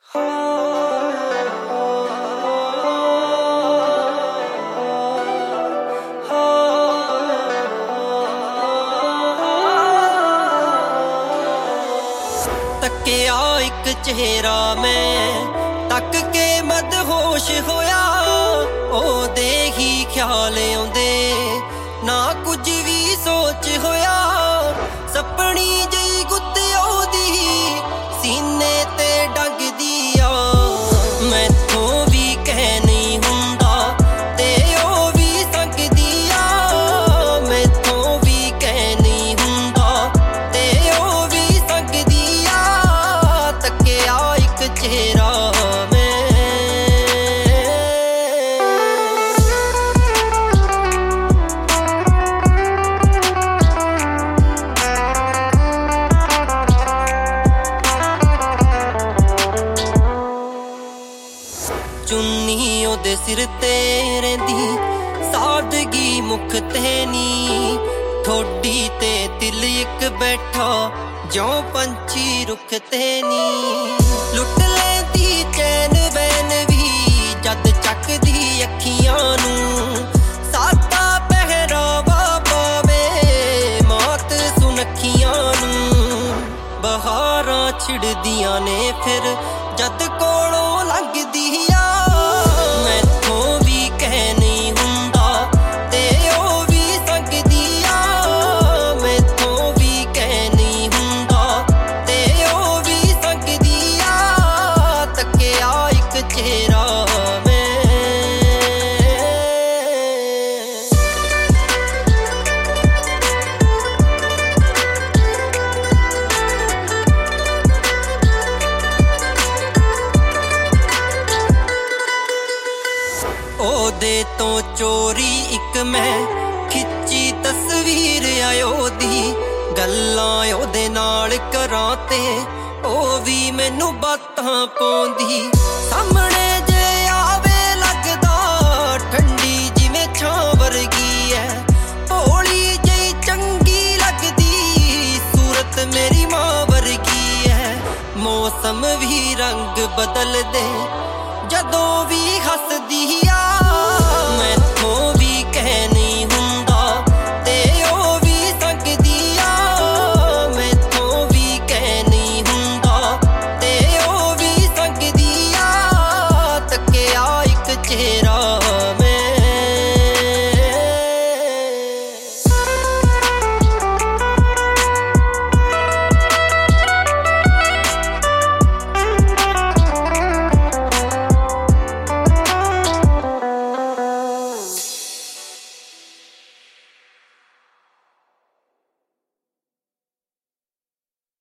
तकिया एक चेहरा मैं तक के मदहोश होया ओदे ही ख्याल आउंदे ना कुछ भी सोच होया सपनी जई गुत्त ओदी सीने ते डगदी आ मैथों भी कह नहीं हुंदा ते ओ भी सकदी आ मैथों भी कह नहीं हुंदा ते ओ भी सकदी आ तकिया एक चेहरा चुन्नी ओदे सिर ते रहिंदी सादगी मुख ते नी ठोडी ते दिल इक बैठा ज्यों पंछी रुख ते नी लुट लेंदी चैन बैन भी जद चकदी अखियां नूं सादा पहरावा पावे मौत सुनखियां नूं बहारां छिड़दियां ने फिर जद कोलों लंघदी आ मैथों भी कह नहीं हुंदा ते ओ भी सकदी आ मैथों भी कह नहीं हुंदा ते ओ भी सकदी आ तकिया एक चेहरा ओदे तो चोरी एक मैं खिच्ची तस्वीर आयो दी गल्लां ओदे नाल करां ते ओ भी मैनू बातां पौंदी सामने जे आवे लगदा ठंडी जिवें छां वर्गी है भोली जई चंगी लगदी सूरत मेरी मां वर्गी है मौसम भी रंग बदल दे जदों भी हसदी आ